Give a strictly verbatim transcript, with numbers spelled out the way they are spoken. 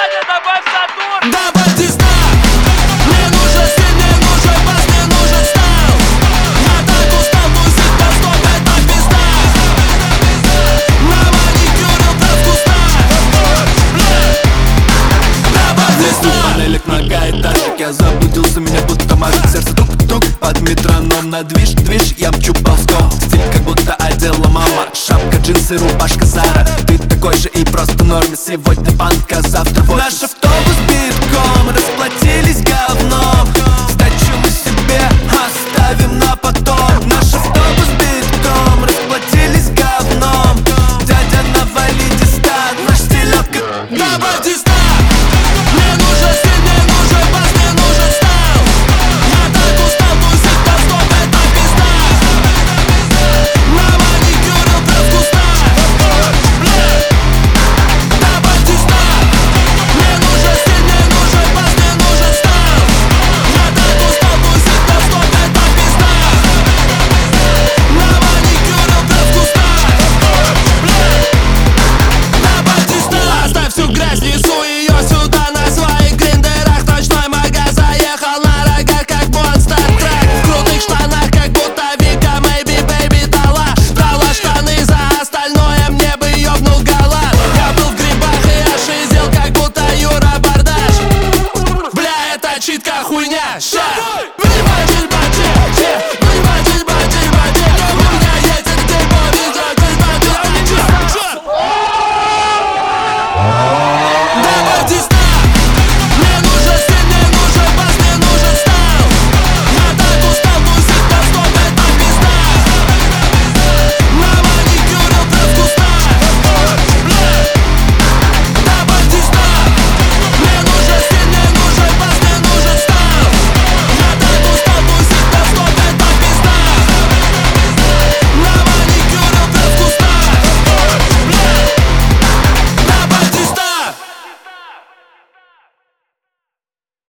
Саня, добавь Сатурн! Добавь диска! Мне нужен стиль, мне нужен бас, мне нужен стайл. Я так устал тусить по сто пять на пиздах. На маникюре прав в кустах. Добавь диска! Панелек многоэтажек, я заблудился, меня будто мажет. Сердце тук-тук, под метроном на движ, движ. Я мчу ползком, стиль как будто одела мама. Шапка, джинсы, рубашка Зара. Ты такой же и просто норме. Сегодня банка, завтра в офис. Наш автобус